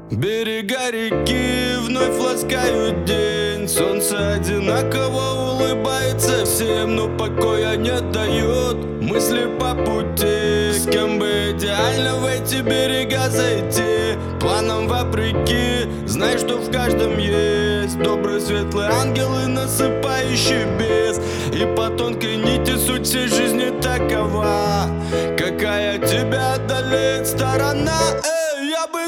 Берега реки вновь ласкают день. Солнце одинаково улыбается всем, но покоя не дает мысли по пути. С кем бы идеально в эти берега зайти, планом вопреки, знай, что в каждом есть добрый светлый ангел и насыпающий бес. И по тонкой нити суть всей жизни такова, какая тебя одолеет сторона. Я бы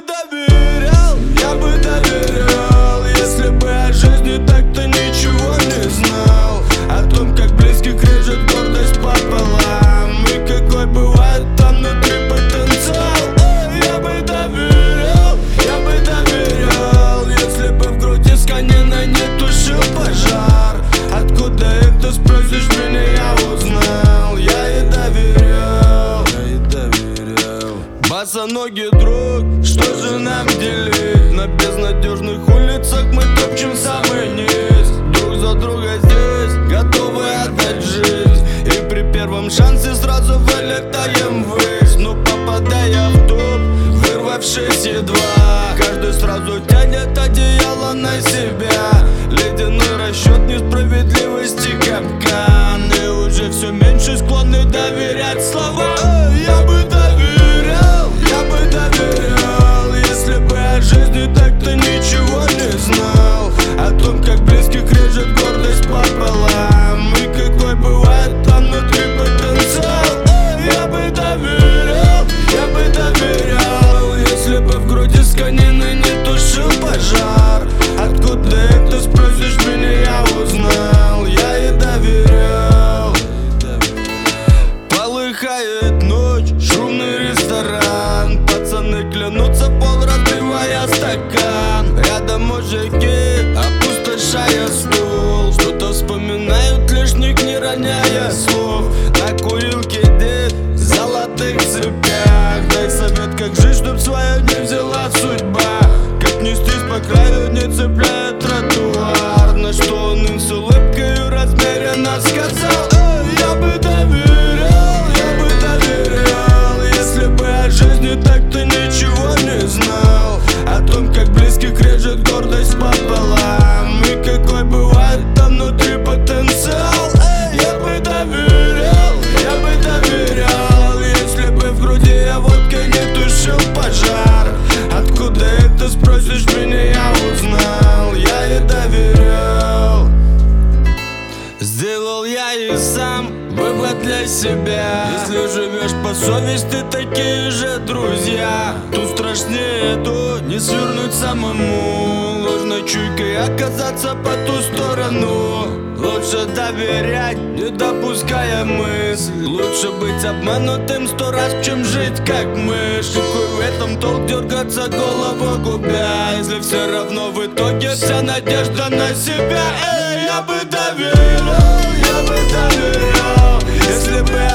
доверял, если бы о жизни так-то ничего не знал. О том, как близких режет гордость пополам, и какой бывает там внутри потенциал. Я бы доверял, если бы в груди с кониной не тушил пожар. Откуда это, спросишь меня, я узнал. Я и доверял. Босоногий друг, что же нам делить? На безнадежных улицах мы топчем самый низ. Друг за друга здесь, готовы отдать жизнь. И при первом шансе сразу вылетаем ввысь. Но попадая в топ, вырвавшись едва, каждый сразу тянет одеяло на себя. Ледяной расчет несправедливости капкан, и уже все меньше склонны доверять словам. Я бы доверял, если бы о жизни так-то ничего не знал. О том, как близких режет гордость пополам, и какой бывает там внутри потенциал. Я бы доверял, если бы в груди с кониной не тушил пожар. Откуда это, спросишь меня, я узнал. Я и доверял. Полыхает ночь, шумный ресторан, пацаны клянутся пол, разбивая стакан. Рядом мужики, опустошая стул, что-то вспоминают лишних, не роняя слов. На курилке дед в золотых цепях, дай совет, как жить, чтоб свое не взяла судьба. Как нестись по краю, не цепляя тротуар, на что он им с улыбкой размеренно сказал. Я бы доверял, если бы о жизни так-то ничего не знал. О том, как близких режет гордость пополам, и какой бывает там внутри потенциал. Я бы доверял, если бы в груди я водкой не тушил пожар. Откуда это, спросишь меня, я узнал. Я и доверял. Сделал я и сам вывод для себя: если живешь по совести, такие же друзья. Тут страшнее то не свернуть самому, ложной чуйкой оказаться по ту сторону. Лучше доверять, не допуская мысль. Лучше быть обманутым 100 раз, чем жить как мышь. Какой в этом толк дергаться, голову губя, если все равно в итоге вся надежда на себя. Я бы доверял, если бы